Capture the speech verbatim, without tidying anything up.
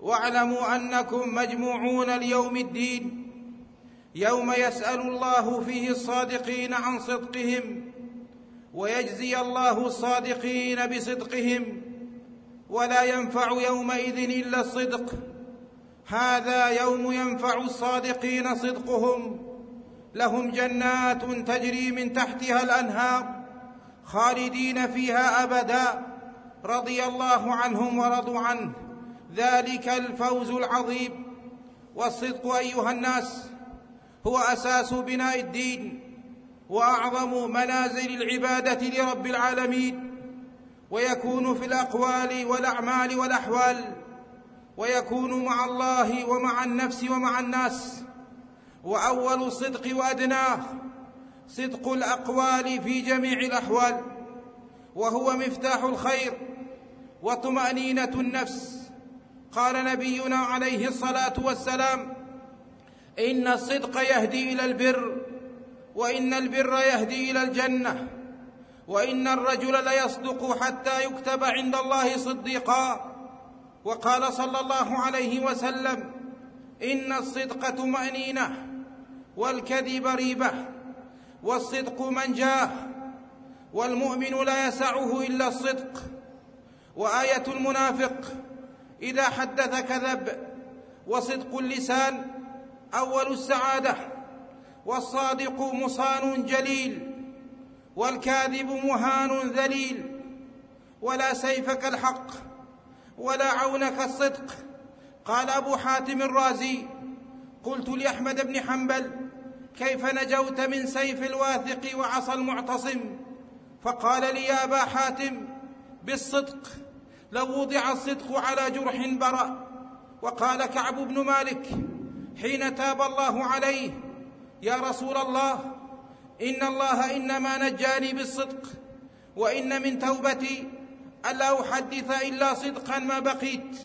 واعلموا أنكم مجموعون ليوم الدين، يوم يسأل الله فيه الصادقين عن صدقهم، ويجزي الله الصادقين بصدقهم، ولا ينفع يومئذ إلا الصدق. هذا يوم ينفع الصادقين صدقهم، لهم جنات تجري من تحتها الأنهار خالدين فيها أبدا، رضي الله عنهم ورضوا عنه، ذلك الفوز العظيم. والصدق أيها الناس هو أساس بناء الدين وأعظم منازل العبادة لرب العالمين، ويكون في الأقوال والأعمال والأحوال، ويكون مع الله ومع النفس ومع الناس. وأول الصدق وأدناه صدق الأقوال في جميع الأحوال، وهو مفتاح الخير وطمأنينة النفس. قال نبينا عليه الصلاة والسلام: إن الصدق يهدي إلى البر، وإن البر يهدي إلى الجنة، وإن الرجل ليصدق حتى يكتب عند الله صديقا. وقال صلى الله عليه وسلم: إن الصدق طمأنينة، والكذب ريبة، والصدق منجاه، والمؤمن لا يسعه إلا الصدق. وآية المنافق: إذا حدث كذب. وصدق اللسان أول السعادة، والصادق مصان جليل، والكاذب مهان ذليل. ولا سيف كالحق، ولا عون كالصدق. قال أبو حاتم الرازي: قلت لأحمد بن حنبل: كيف نجوت من سيف الواثق وعصا المعتصم؟ فقال لي: يا أبا حاتم، بالصدق، لو وضع الصدق على جرح برأ. وقال كعب بن مالك حين تاب الله عليه: يا رسول الله، إن الله إنما نجاني بالصدق، وإن من توبتي ألا أحدث إلا صدقا ما بقيت.